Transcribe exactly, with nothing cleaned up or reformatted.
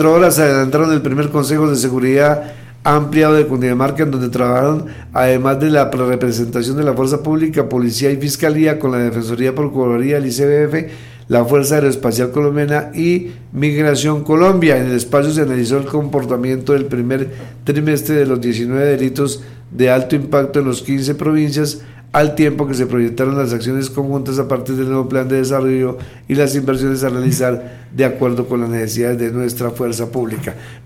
Horas se adelantaron el primer Consejo de Seguridad ampliado de Cundinamarca, en donde trabajaron, además de la representación de la Fuerza Pública, Policía y Fiscalía, con la Defensoría, Procuraduría, el I C B F, la Fuerza Aeroespacial Colombiana y Migración Colombia. En el espacio se analizó el comportamiento del primer trimestre de los diecinueve delitos de alto impacto en las quince provincias, al tiempo que se proyectaron las acciones conjuntas a partir del nuevo plan de desarrollo y las inversiones a realizar de acuerdo con las necesidades de nuestra fuerza pública.